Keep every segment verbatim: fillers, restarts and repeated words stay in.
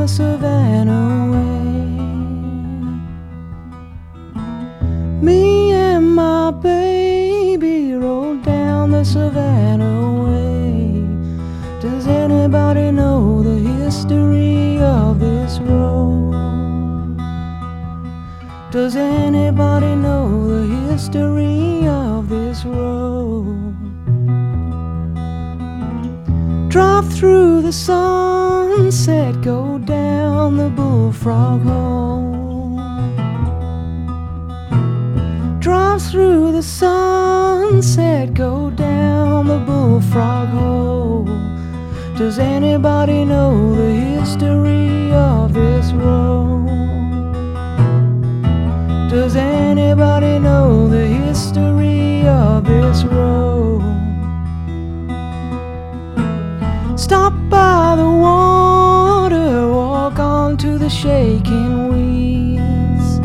the Savannah way. Me and my baby rolled down the Savannah way. Does anybody know the history of this road? Does anybody know the history of this road? Drive through the sunset, go down the Bullfrog Hole. Drive through the sunset, go down the Bullfrog Hole. Does anybody know the history of this road? Does anybody know the history of this road? Stop by the water, walk onto the shaking weeds.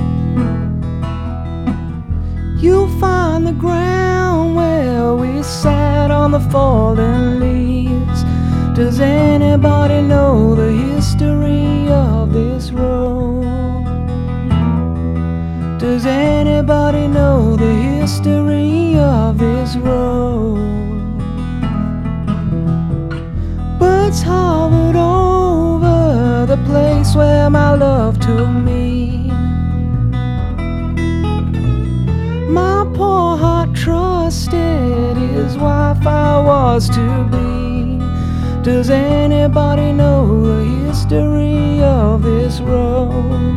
You'll find the ground where we sat on the fallen leaves. Does anybody know the history of this road? Does anybody know the history of this road? Birds hovered over the place where my love took me. My poor heart trusted his wife I was to be. Does anybody know the history of this road?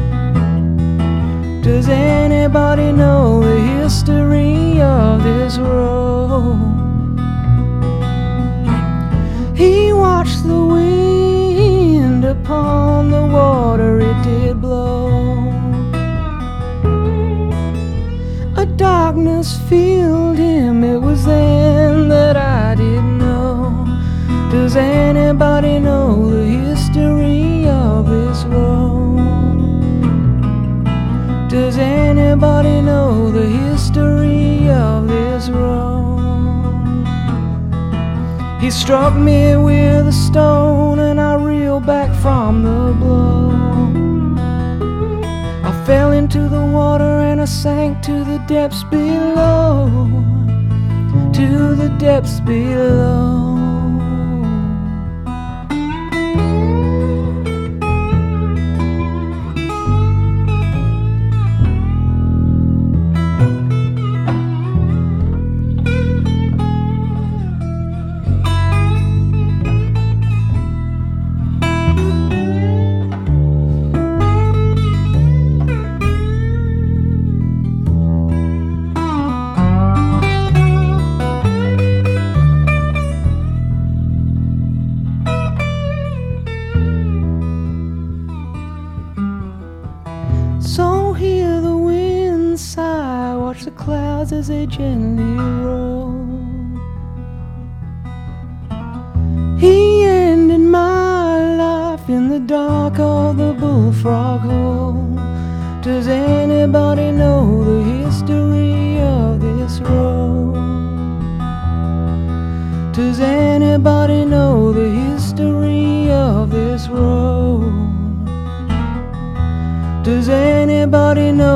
Does anybody know the history of this road? He watched the wind upon the water, it did blow. A darkness filled him, it was then that I didn't know. Does anybody know the history of this road? Does anybody know the history of this road? He struck me with a stone and I reeled back from the blow. I fell into the water and I sank to the depths below, to the depths below. So hear the wind sigh, watch the clouds as they gently roll. He ended my life in the dark of the Bullfrog Hole. Does anybody know the history of this road? Does anybody know the history of this road? Does anybody know